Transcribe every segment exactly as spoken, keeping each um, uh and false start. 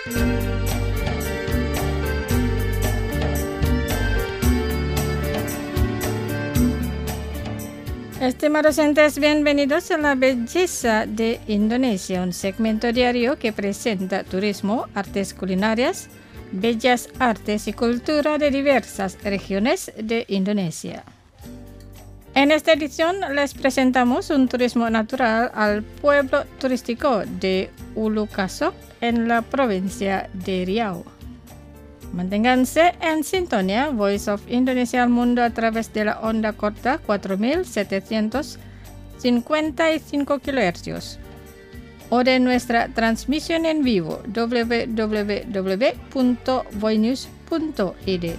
Estimados oyentes, bienvenidos a La Belleza de Indonesia, un segmento diario que presenta turismo, artes culinarias, bellas artes y cultura de diversas regiones de Indonesia. En esta edición les presentamos un turismo natural al pueblo turístico de Ulu Kasok en la provincia de Riau. Manténganse en sintonía Voice of Indonesia al mundo a través de la onda corta cuatro mil setecientos cincuenta y cinco kilohercios o de nuestra transmisión en vivo doble u doble u doble u punto voinews punto i d.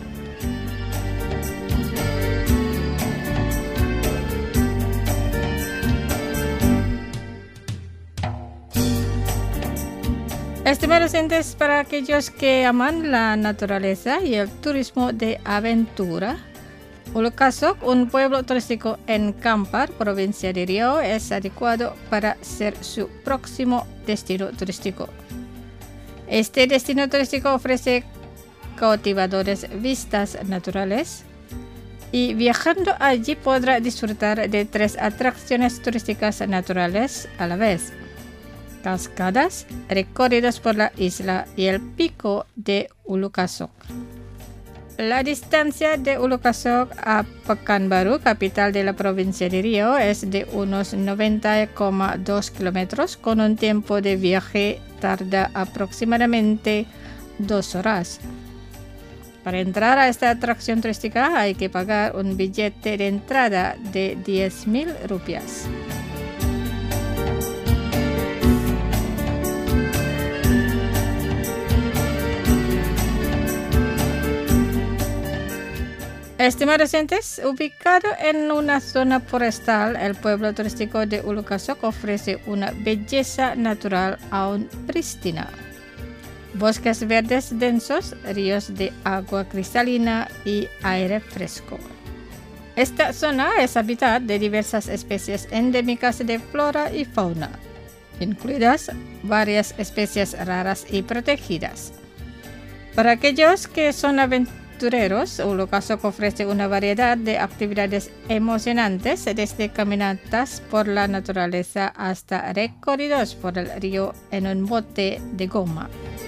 Estimados oyentes, para aquellos que aman la naturaleza y el turismo de aventura, Ulu Kasok, un pueblo turístico en Kampar, provincia de Riau, es adecuado para ser su próximo destino turístico. Este destino turístico ofrece cautivadores vistas naturales y viajando allí podrá disfrutar de tres atracciones turísticas naturales a la vez: cascadas, recorridos por la isla y el pico de Ulu Kasok. La distancia de Ulu Kasok a Pekanbaru, capital de la provincia de Riau, es de unos noventa coma dos kilómetros, con un tiempo de viaje tarda aproximadamente dos horas. Para entrar a esta atracción turística hay que pagar un billete de entrada de diez mil rupias. Estimados oyentes, ubicado en una zona forestal, el pueblo turístico de Ulu Kasok ofrece una belleza natural aún prístina. Bosques verdes densos, ríos de agua cristalina y aire fresco. Esta zona es hábitat de diversas especies endémicas de flora y fauna, incluidas varias especies raras y protegidas. Para aquellos que son aventureros, Ulu Kasok ofrece una variedad de actividades emocionantes, desde caminatas por la naturaleza hasta recorridos por el río en un bote de goma.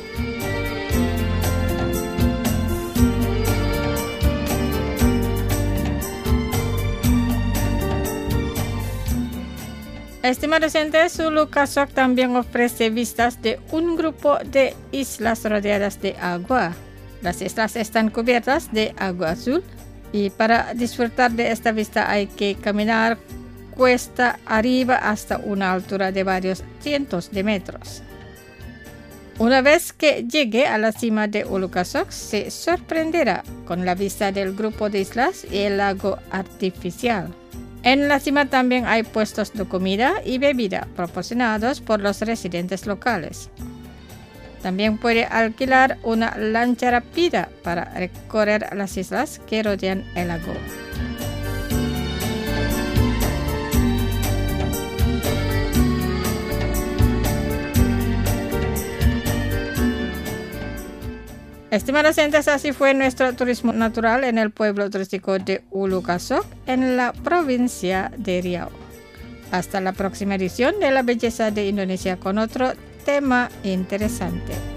Estimados oyentes, Ulu Kasok también ofrece vistas de un grupo de islas rodeadas de agua. Las islas están cubiertas de agua azul y para disfrutar de esta vista hay que caminar cuesta arriba hasta una altura de varios cientos de metros. Una vez que llegue a la cima de Ulu Kasok, se sorprenderá con la vista del grupo de islas y el lago artificial. En la cima también hay puestos de comida y bebida proporcionados por los residentes locales. También puede alquilar una lancha rápida para recorrer las islas que rodean el lago. Estimados oyentes, así fue nuestro turismo natural en el pueblo turístico de Ulu Kasok en la provincia de Riau. Hasta la próxima edición de La Belleza de Indonesia con otro tema interesante.